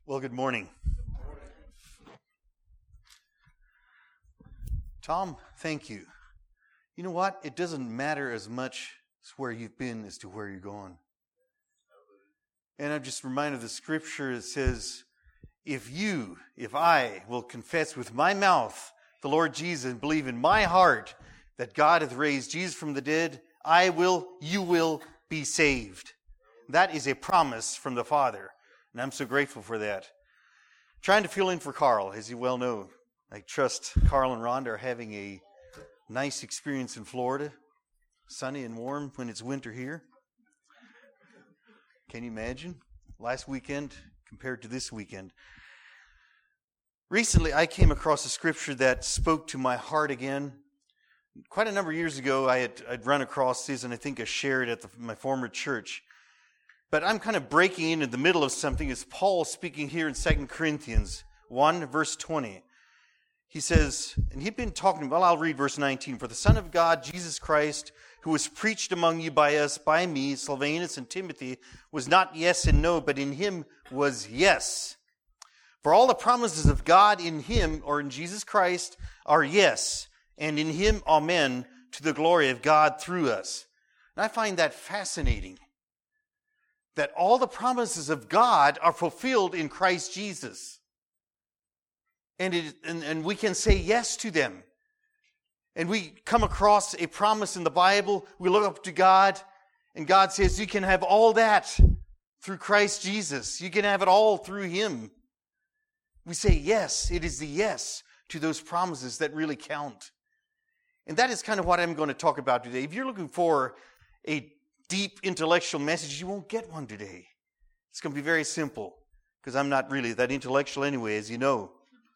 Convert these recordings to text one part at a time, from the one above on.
Well, good morning. Tom, thank you. You know what? It doesn't matter as much as where you've been as to where you're going. And I'm just reminded of the scripture that says, if I will confess with my mouth the Lord Jesus and believe in my heart that God hath raised Jesus from the dead, you will be saved. That is a promise from the Father. And I'm so grateful for that. Trying to fill in for Carl, as you well know. I trust Carl and Rhonda are having a nice experience in Florida. Sunny and warm when it's winter here. Can you imagine? Last weekend compared to this weekend. Recently, I came across a scripture that spoke to my heart again. Quite a number of years ago, I'd run across this, and I think I shared it at my former church. But I'm kind of breaking in the middle of something. It's Paul speaking here in 2 Corinthians 1, verse 20. He says, and he'd been talking, well, I'll read verse 19. For the Son of God, Jesus Christ, who was preached among you by us, by me, Silvanus and Timothy, was not yes and no, but in him was yes. For all the promises of God in him, or in Jesus Christ, are yes, and in him, amen, to the glory of God through us. And I find that fascinating. That all the promises of God are fulfilled in Christ Jesus. And we can say yes to them. And we come across a promise in the Bible, we look up to God, and God says, you can have all that through Christ Jesus. You can have it all through Him. We say yes, it is the yes to those promises that really count. And that is kind of what I'm going to talk about today. If you're looking for a deep intellectual message, you won't get one today. It's going to be very simple, because I'm not really that intellectual anyway, as you know.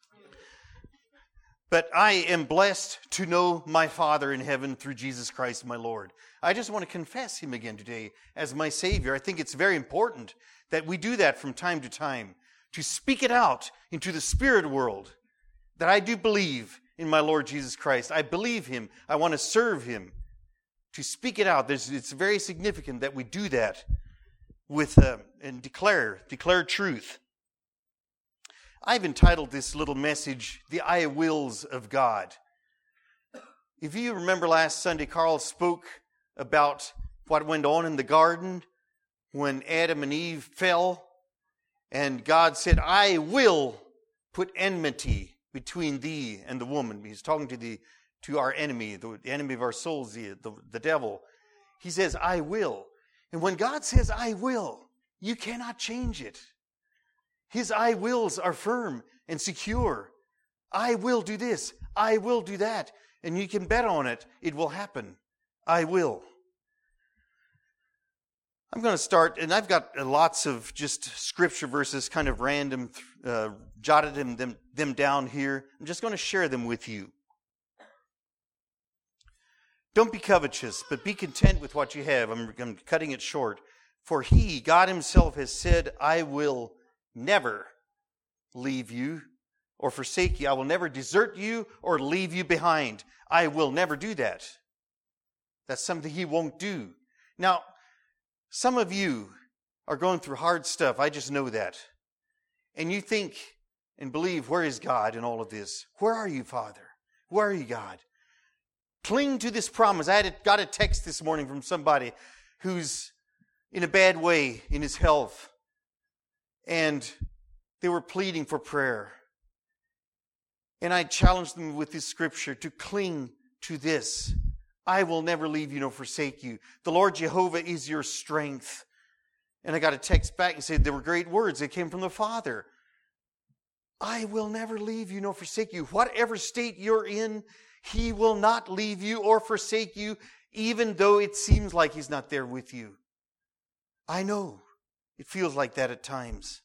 But I am blessed to know my Father in heaven through Jesus Christ my Lord. I just want to confess Him again today as my Savior. I think it's very important that we do that from time to time, to speak it out into the spirit world, that I do believe in my Lord Jesus Christ. I believe Him. I want to serve Him. To speak it out, it's very significant that we do that with and declare truth. I've entitled this little message, The I Wills of God. If you remember last Sunday, Carl spoke about what went on in the garden when Adam and Eve fell, and God said, I will put enmity between thee and the woman. He's talking to our enemy, the enemy of our souls, the devil. He says, I will. And when God says, I will, you cannot change it. His I wills are firm and secure. I will do this. I will do that. And you can bet on it. It will happen. I will. I'm going to start, and I've got lots of just scripture verses, kind of random, jotted them down here. I'm just going to share them with you. Don't be covetous, but be content with what you have. I'm cutting it short. For He, God Himself, has said, I will never leave you or forsake you. I will never desert you or leave you behind. I will never do that. That's something He won't do. Now, some of you are going through hard stuff. I just know that. And you think and believe, where is God in all of this? Where are you, Father? Where are you, God? Cling to this promise. I got a text this morning from somebody who's in a bad way in his health. And they were pleading for prayer. And I challenged them with this scripture to cling to this. I will never leave you nor forsake you. The Lord Jehovah is your strength. And I got a text back and said, they were great words. They came from the Father. I will never leave you nor forsake you. Whatever state you're in, He will not leave you or forsake you, even though it seems like He's not there with you. I know it feels like that at times.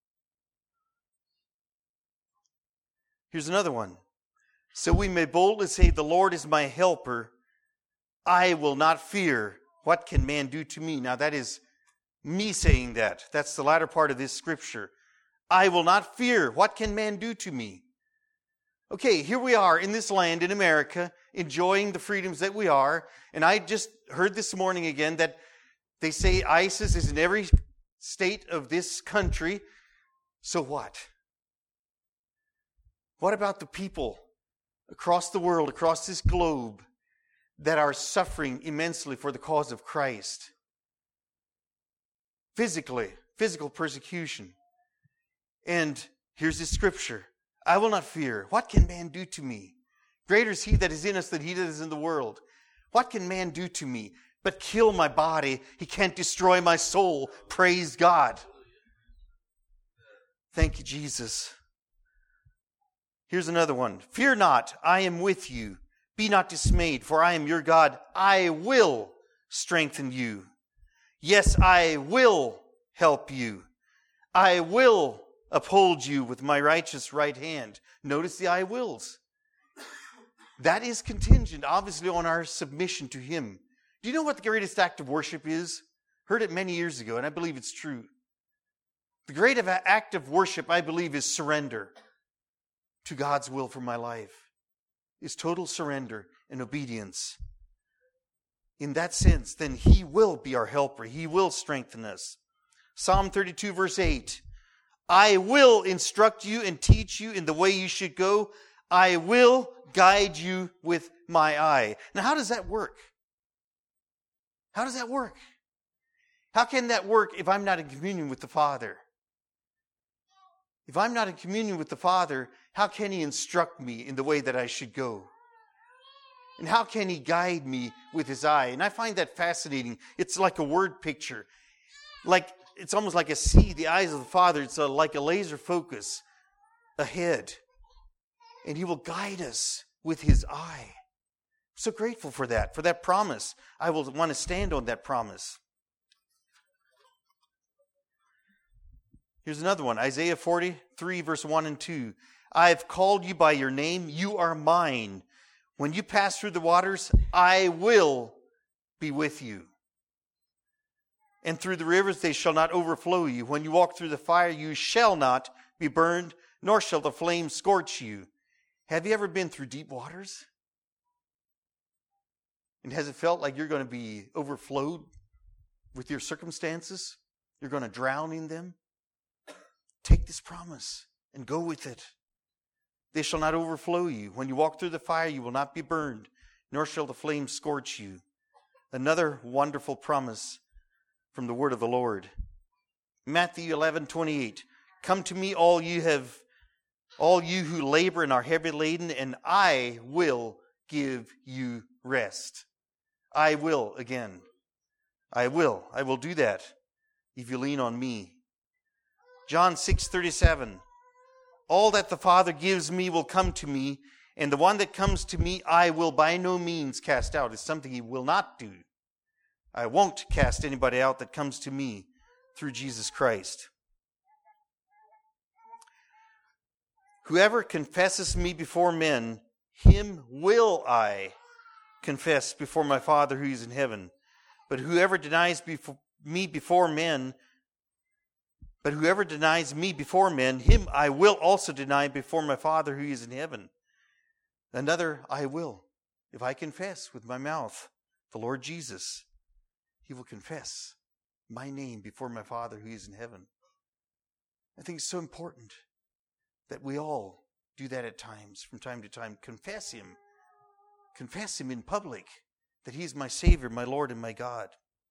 Here's another one. So we may boldly say, the Lord is my helper. I will not fear. What can man do to me? Now that is me saying that. That's the latter part of this scripture. I will not fear. What can man do to me? Okay, here we are in this land, in America, enjoying the freedoms that we are. And I just heard this morning again that they say ISIS is in every state of this country. So what? What about the people across the world, across this globe, that are suffering immensely for the cause of Christ? Physical persecution. And here's the scripture. I will not fear. What can man do to me? Greater is he that is in us than he that is in the world. What can man do to me but kill my body? He can't destroy my soul. Praise God. Thank you, Jesus. Here's another one. Fear not, I am with you. Be not dismayed, for I am your God. I will strengthen you. Yes, I will help you. I will uphold you with my righteous right hand. Notice the I wills. That is contingent, obviously, on our submission to Him. Do you know what the greatest act of worship is? Heard it many years ago, and I believe it's true. The greatest act of worship, I believe, is surrender to God's will for my life. Is total surrender and obedience. In that sense, then He will be our helper. He will strengthen us. Psalm 32, verse 8. I will instruct you and teach you in the way you should go. I will guide you with my eye. Now, how does that work? How does that work? How can that work if I'm not in communion with the Father? If I'm not in communion with the Father, how can He instruct me in the way that I should go? And how can He guide me with His eye? And I find that fascinating. It's like a word picture. It's almost like the eyes of the Father. It's like a laser focus ahead. And He will guide us with His eye. I'm so grateful for that promise. I will want to stand on that promise. Here's another one. Isaiah 43, verse 1 and 2. I have called you by your name. You are mine. When you pass through the waters, I will be with you. And through the rivers, they shall not overflow you. When you walk through the fire, you shall not be burned, nor shall the flame scorch you. Have you ever been through deep waters? And has it felt like you're going to be overflowed with your circumstances? You're going to drown in them? Take this promise and go with it. They shall not overflow you. When you walk through the fire, you will not be burned, nor shall the flame scorch you. Another wonderful promise from the word of the Lord. Matthew 11:28. Come to me, all you who labor and are heavy laden, and I will give you rest. I will again. I will do that if you lean on me. John 6:37. All that the Father gives me will come to me, and the one that comes to me I will by no means cast out. It's something He will not do. I won't cast anybody out that comes to me through Jesus Christ. Whoever confesses me before men, him will I confess before my Father who is in heaven. But whoever denies me before men, him I will also deny before my Father who is in heaven. Another I will. If I confess with my mouth the Lord Jesus, He will confess my name before my Father who is in heaven. I think it's so important that we all do that at times, from time to time. Confess Him. Confess Him in public, that He is my Savior, my Lord, and my God.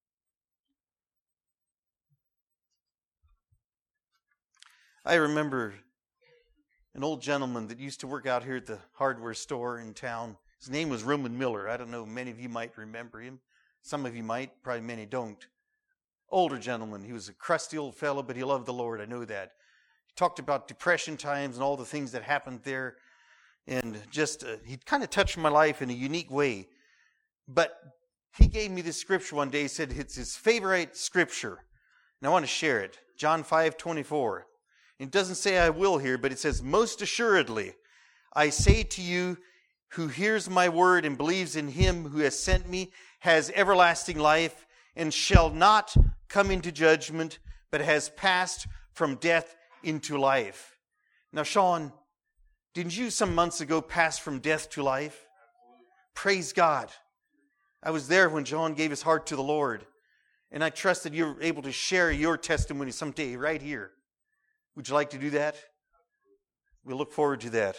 I remember an old gentleman that used to work out here at the hardware store in town. His name was Roman Miller. I don't know, many of you might remember him. Some of you might, probably many don't. Older gentleman. He was a crusty old fellow, but he loved the Lord. I know that. He talked about depression times and all the things that happened there. And just, he kind of touched my life in a unique way. But he gave me this scripture one day. He said it's his favorite scripture. And I want to share it. John 5:24. It doesn't say I will here, but it says, most assuredly, I say to you, who hears my word and believes in Him who has sent me has everlasting life and shall not come into judgment, but has passed from death into life. Now, Sean, didn't you some months ago pass from death to life? Praise God. I was there when John gave his heart to the Lord, and I trust that you're able to share your testimony someday right here. Would you like to do that? We'll look forward to that.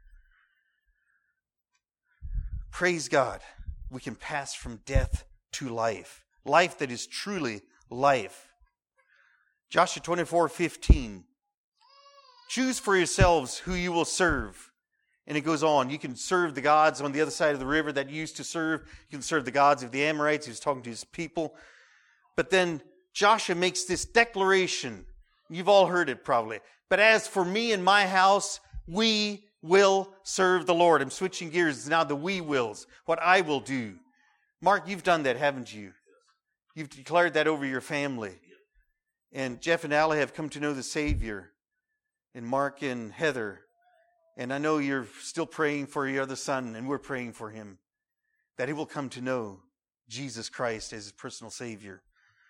Praise God. We can pass from death to life. Life that is truly life. Joshua 24:15. Choose for yourselves who you will serve. And it goes on. You can serve the gods on the other side of the river that you used to serve. You can serve the gods of the Amorites. He was talking to his people. But then Joshua makes this declaration. You've all heard it probably. But as for me and my house, we will serve the Lord. I'm switching gears. It's now the we wills. What I will do. Mark, you've done that, haven't you? You've declared that over your family. And Jeff and Allie have come to know the Savior. And Mark and Heather. And I know you're still praying for your other son, and we're praying for him, that he will come to know Jesus Christ as his personal Savior.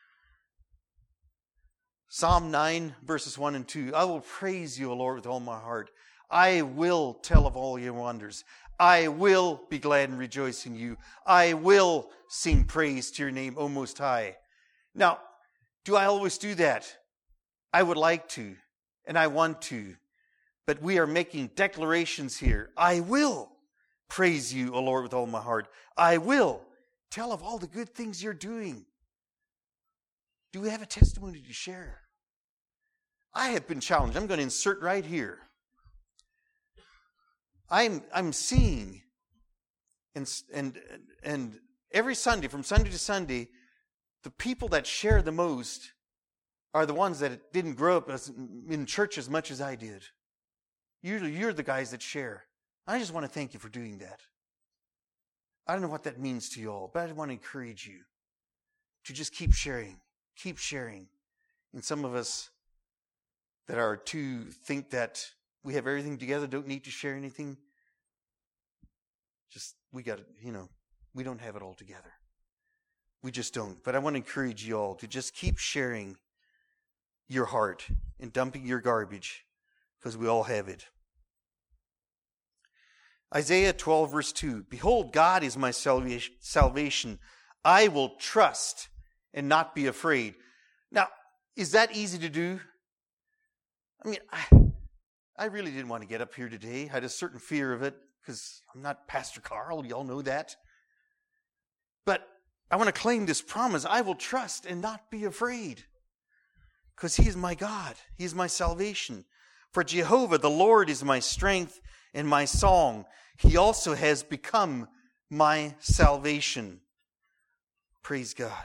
Psalm 9, verses 1 and 2. I will praise you, O Lord, with all my heart. I will tell of all your wonders. I will be glad and rejoice in you. I will sing praise to your name, O Most High. Now, do I always do that? I would like to, and I want to. But we are making declarations here. I will praise you, O Lord, with all my heart. I will tell of all the good things you're doing. Do we have a testimony to share? I have been challenged. I'm going to insert right here. I'm seeing, and every Sunday, from Sunday to Sunday, the people that share the most are the ones that didn't grow up in church as much as I did. Usually you're the guys that share. I just want to thank you for doing that. I don't know what that means to you all, but I want to encourage you to just keep sharing. Keep sharing. And some of us that are to think that we have everything together, don't need to share anything. Just, we got it, we don't have it all together. We just don't. But I want to encourage you all to just keep sharing your heart and dumping your garbage, because we all have it. Isaiah 12, verse 2. Behold, God is my salvation. I will trust and not be afraid. Now, is that easy to do? I mean, I really didn't want to get up here today. I had a certain fear of it because I'm not Pastor Carl. Y'all know that. But I want to claim this promise. I will trust and not be afraid, because He is my God. He is my salvation. For Jehovah, the Lord, is my strength and my song. He also has become my salvation. Praise God.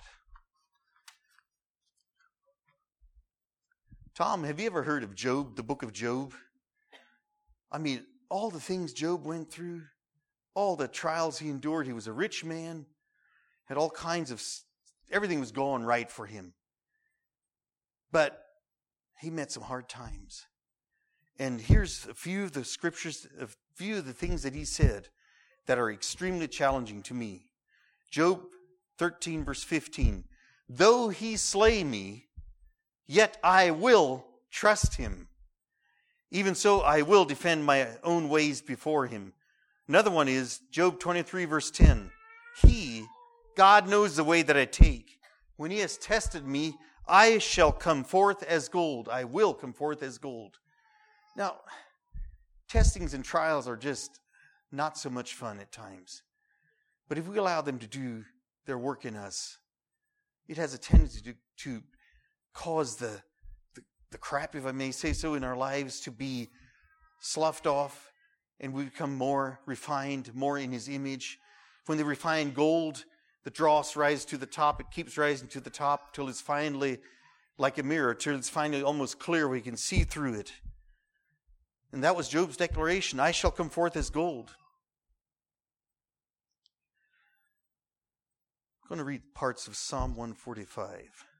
Tom, have you ever heard of Job, the book of Job? I mean, all the things Job went through, all the trials he endured. He was a rich man, had all kinds of, everything was going right for him. But he met some hard times. And here's a few of the scriptures, a few of the things that he said that are extremely challenging to me. Job 13, verse 15. Though he slay me, yet I will trust him. Even so, I will defend my own ways before him. Another one is Job 23, verse 10. God knows the way that I take. When he has tested me, I shall come forth as gold. I will come forth as gold. Now, testings and trials are just not so much fun at times. But if we allow them to do their work in us, it has a tendency to cause the crap, if I may say so, in our lives to be sloughed off, and we become more refined, more in His image. When the refined gold, the dross rises to the top, it keeps rising to the top till it's finally like a mirror, till it's finally almost clear we can see through it. And that was Job's declaration, I shall come forth as gold. I'm going to read parts of Psalm 145.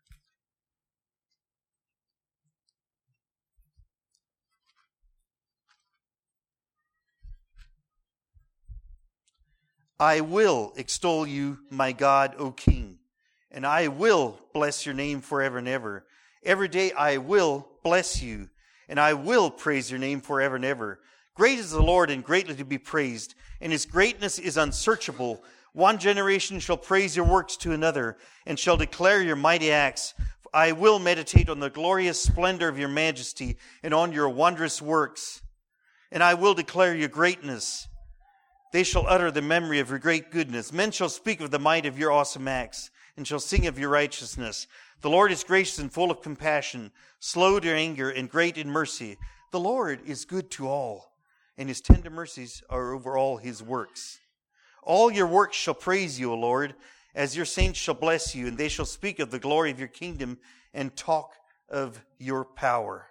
I will extol you, my God, O King, and I will bless your name forever and ever. Every day I will bless you, and I will praise your name forever and ever. Great is the Lord and greatly to be praised, and His greatness is unsearchable. One generation shall praise your works to another, and shall declare your mighty acts. I will meditate on the glorious splendor of your majesty and on your wondrous works. And I will declare your greatness. They shall utter the memory of your great goodness. Men shall speak of the might of your awesome acts and shall sing of your righteousness. The Lord is gracious and full of compassion, slow to anger and great in mercy. The Lord is good to all, and his tender mercies are over all his works. All your works shall praise you, O Lord, as your saints shall bless you, and they shall speak of the glory of your kingdom and talk of your power.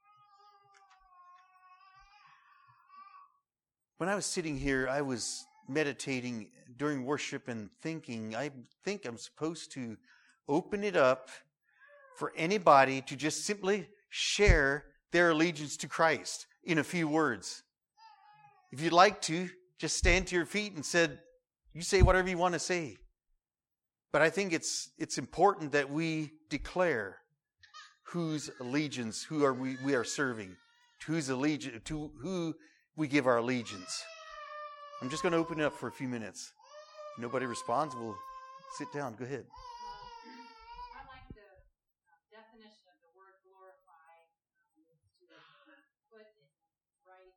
When I was sitting here, I was meditating during worship and thinking, I think I'm supposed to open it up for anybody to just simply share their allegiance to Christ in a few words. If you'd like to, just stand to your feet and you say whatever you want to say. But I think it's important that we declare whose allegiance, we are serving, to who we give our allegiance. I'm just going to open it up for a few minutes. If nobody responds, we'll sit down. Go ahead. I like the definition of the word glorify, to put in right,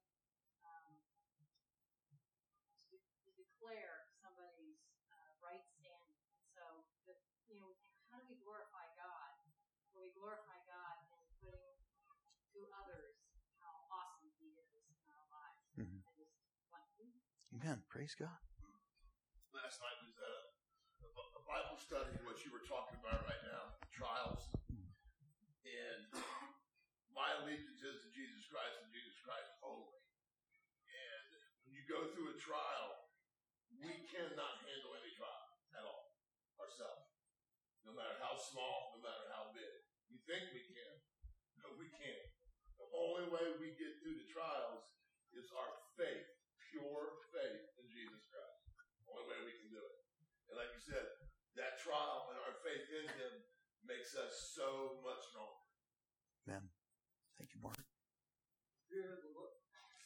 to declare somebody's right standing. So, how do we glorify God? Well, we glorify God in putting to others how awesome He is in our lives. Mm-hmm. Amen. Praise God. Last night was a Bible study, what you were talking about right now, trials. And my allegiance is to Jesus Christ and Jesus Christ only. And when you go through a trial, we cannot handle any trial at all ourselves. No matter how small, no matter how big. We think we can, but we can't. The only way we get through the trials is our faith, pure faith in Jesus Christ. The only way we can do it. And like you said, that trial and our faith in Him makes us so much stronger. Amen. Thank you, Mark. Fear of the Lord.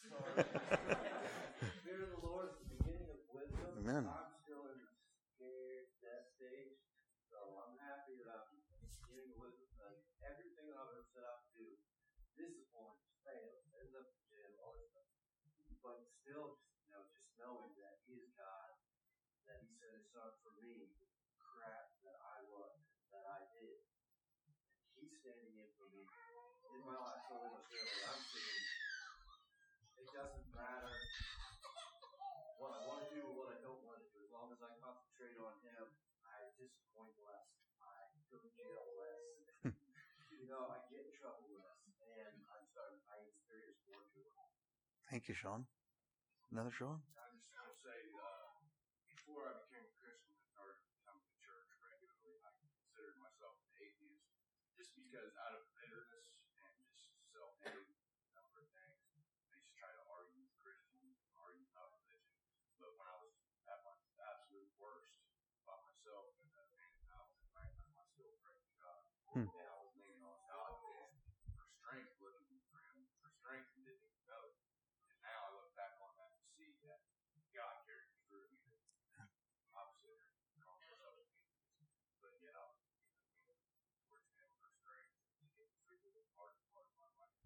Fear of the Lord is the beginning of wisdom. Amen. I'm still in the scared, that stage, so I'm happy that I'm getting wisdom. Everything I would have set out to do, disappoint, fail, ends up in jail, all this stuff. But still, just knowing that He is God, that He set His Son for me, crap that I was, that I did. He's standing in for me. In my life, so much earlier, I'm sitting. It doesn't matter what I want to do or what I don't want to do. As long as I concentrate on Him, I disappoint less. I go to jail less. I get in trouble less. And I experience more joy. Thank you, Sean. Another Sean? I just want to say, before I became a Christian and started coming to church regularly, I considered myself an atheist just because out of bitterness and just self-hate, a number of things, I used to try to argue with Christians, argue about religion. But when I was at my absolute worst about myself and I still prayed to God. And I was leaning on God for strength, looking for Him for strength, and didn't even know. And now I look back on that and see that God carried me through it. Obviously, calling myself a atheist, but yet I was towards Him for strength to get me through the hard part of my life.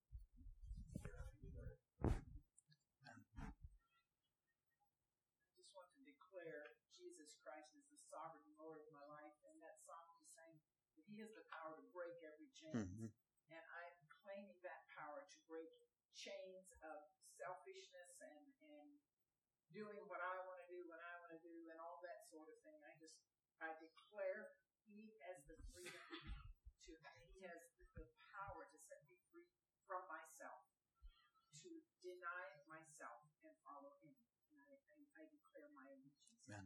I just want to declare Jesus Christ is the sovereign Lord of my life, and that song was saying that He has the power to break every chain. Mm-hmm. And I'm claiming that power to break chains of selfishness and doing what I want to do when I want to do and all that sort of thing. I declare He has the freedom He has the power to set me free from myself, to deny myself and follow Him. And I declare my allegiance. Amen.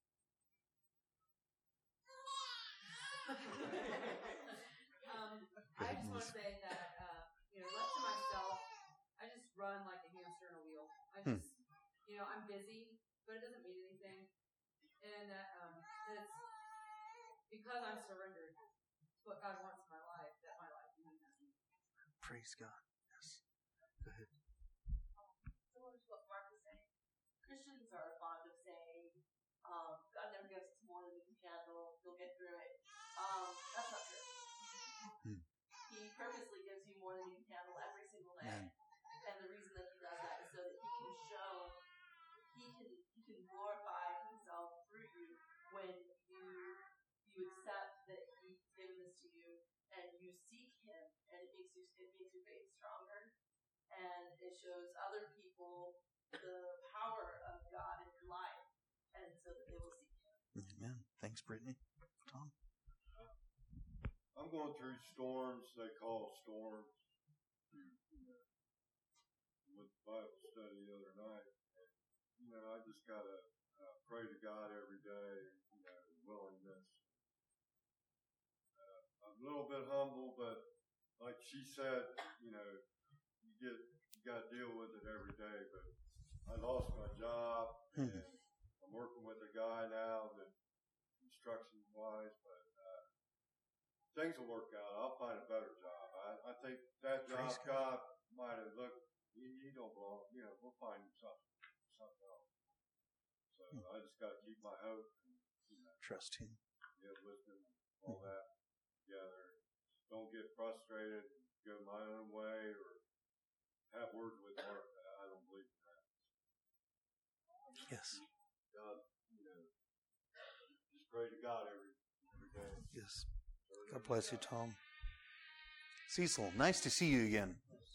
I just want to say that, left to myself, I just run like a hamster in a wheel. I just, I'm busy, but it doesn't mean anything. And it's because I'm surrendered to what God wants in my life, that my life means nothing. Praise God. Yes. Go ahead. Similar to what Mark was saying, Christians are fond of saying, God never gives us more than we can handle, you'll get through it. That's not true. shows other people the power of God in your life, and so that they will see Him. Amen. Thanks, Brittany. Tom? I'm going through storms they call storms. With Bible study the other night, and, I just gotta pray to God every day, willingness. I'm a little bit humble, but like she said, you got to deal with it every day. But I lost my job, and I'm working with a guy now that construction wise, but things will work out. I'll find a better job. I think that job God might have looked. You don't belong. We'll find something else. So I just got to keep my hope and trust Him. Get wisdom, all that together. Don't get frustrated, go my own way, or have words with Martha. I don't believe in that. Yes. God, just pray to God every day. Yes. God bless you, Tom. Cecil, nice to see you again.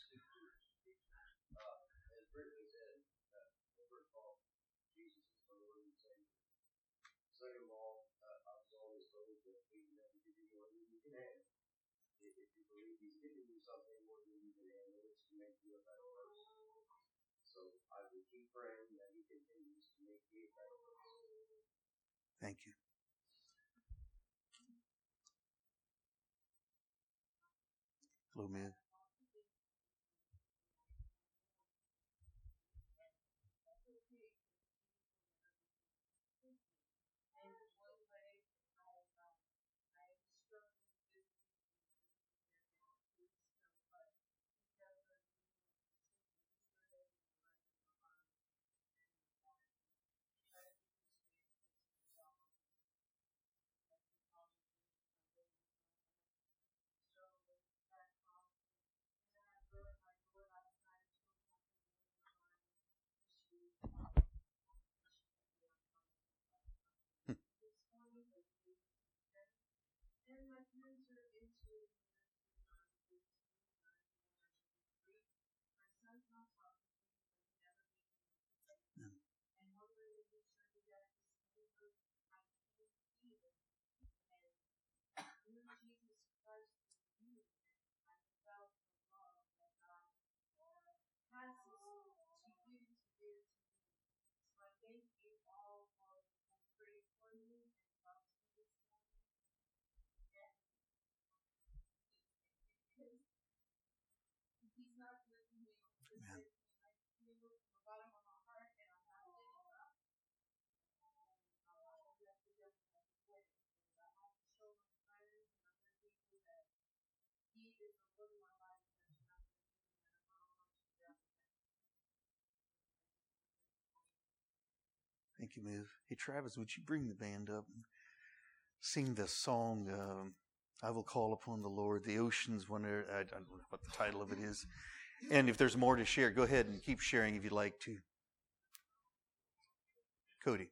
Second of all, I was always told that He never give you more than you can handle. If you believe He's giving you something more than you can handle, it's to make you a better person. So I will keep praying that He continues to make me a better person. Thank you. Hello, man. And my parents are into my son's not talking to me, but he never makes me. And one way that he tried to get us to stay was I can't see him. And through Jesus Christ through me, I felt the love that God passes to you to give to me. So I thank you all for praying for me and loves me this morning. He's not letting me from the bottom of my heart, and I'm not letting up. I'm not going to let the devil have his way. I have to show my friends and other people that He is the Lord of my life, and I'm not going to do no matter how much the devil has. Thank you, Ms. Hey, Travis, would you bring the band up and sing the song, I Will Call Upon the Lord, the Oceans Wonder. I don't know what the title of it is. And if there's more to share, go ahead and keep sharing if you'd like to. Cody.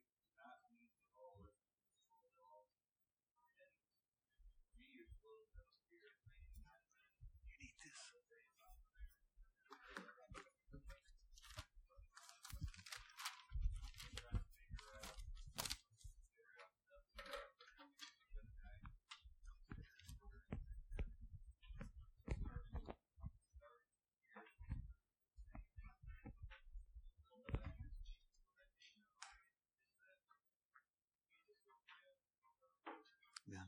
You need this. Amen.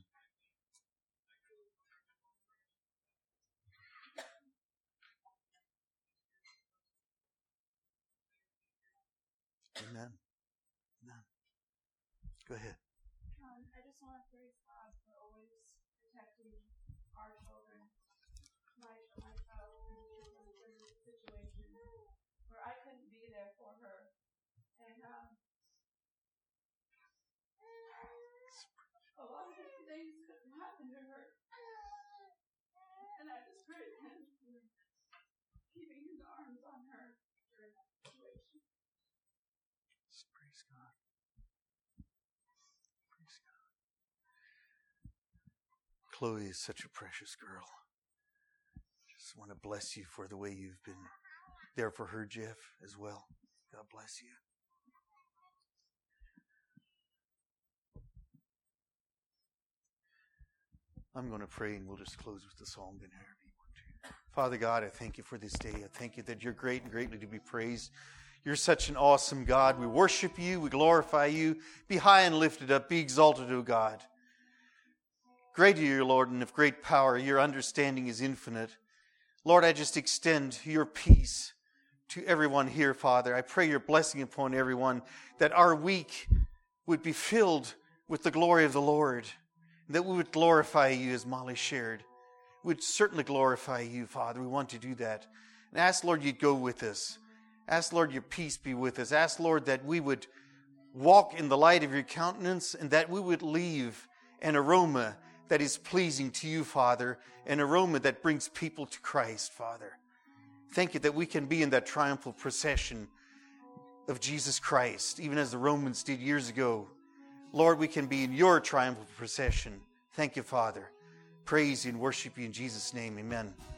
Amen. Amen. Go ahead. I just want to praise God for always protecting our children, my child in different situations where I couldn't be there for her. And a lot of things could have happened to her. And I just praise Him for keeping His arms on her during that situation. Praise God. Praise God. Chloe is such a precious girl. Just want to bless you for the way you've been there for her, Jeff, as well. God bless you. I'm going to pray and we'll just close with the song then, however you want to. Father God, I thank you for this day. I thank you that you're great and greatly to be praised. You're such an awesome God. We worship you. We glorify you. Be high and lifted up. Be exalted, O God. Great are you, Lord, and of great power. Your understanding is infinite. Lord, I just extend your peace to everyone here, Father. I pray your blessing upon everyone, that our week would be filled with the glory of the Lord, that we would glorify you as Molly shared. We would certainly glorify you, Father. We want to do that. And ask, Lord, you'd go with us. Ask, Lord, your peace be with us. Ask, Lord, that we would walk in the light of your countenance and that we would leave an aroma that is pleasing to you, Father, an aroma that brings people to Christ, Father. Thank you that we can be in that triumphal procession of Jesus Christ, even as the Romans did years ago. Lord, we can be in your triumphal procession. Thank you, Father. Praise you and worship you in Jesus' name. Amen.